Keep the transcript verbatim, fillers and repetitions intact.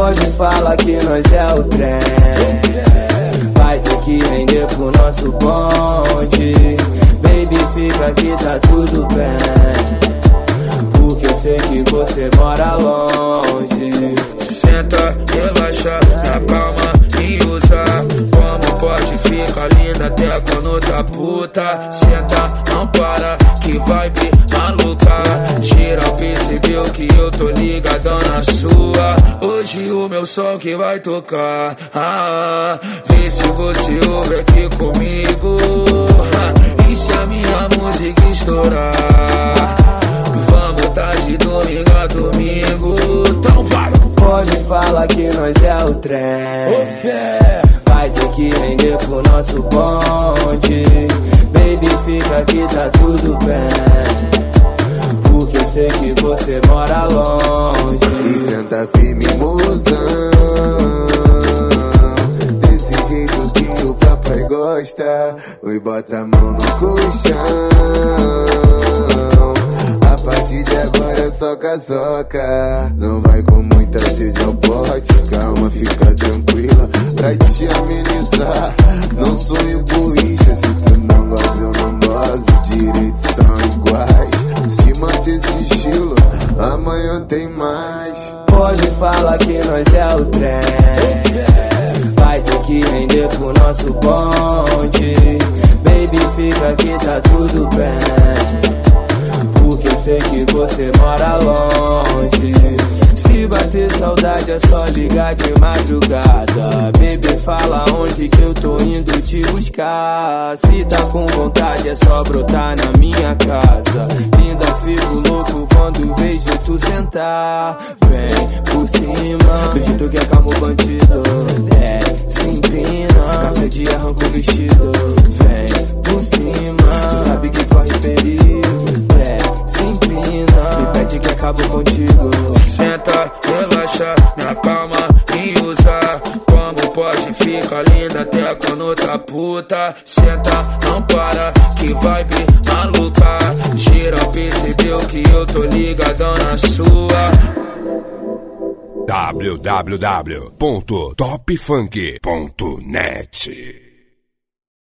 Pode falar que nós é o trem, vai ter que render pro nosso bonde. Baby, fica aqui, tá tudo bem, porque eu sei que você mora longe. Senta, relaxa, na palma e usa. Como pode ficar linda até quando tá puta. Senta, não para, que vibe maluca. Geral percebeu que eu tô ligadão na sua. Hoje o meu som que vai tocar, ah, vê se você ouve aqui comigo. ah, E se a minha música estourar, vamos tá de domingo a domingo. Então vai! Pode falar que nós é o trem, Ô fé, vai ter que render pro nosso bonde. Baby, fica aqui, tá tudo bem, porque eu sei que você mora longe. E senta firme, mozão, desse jeito que o papai gosta. Oi, bota a mão no colchão, a partir de agora é soca-soca. Não vai com muita sede ao pote, calma, fica tranquila, pra te amenizar. Não sou egoísta, se tu não gosta eu não gosto, direitos são iguais. Se manter esse estilo, amanhã tem mais. Pode falar que nós é o trem, vai ter que render pro nosso bonde. Baby, fica aqui, tá tudo bem, porque eu sei que você mora longe. Se bater saudade é só ligar de madrugada. Baby, fala onde que eu tô indo te buscar. Se tá com vontade é só brotar na minha casa. Ainda fico louco quando vejo tu sentar. Vem por cima, do jeito que acalma o bandido. É, se empina, cacete arranca o vestido. Vem por cima, tu sabe que corre perigo. É, se empina, me pede que acabo contigo. senta, relaxa, na calma e usa. Como pode ficar linda até quando tá puta. Senta, não para, que vibe maluca. Geral percebeu que eu tô ligadão na sua. w w w ponto top funk ponto net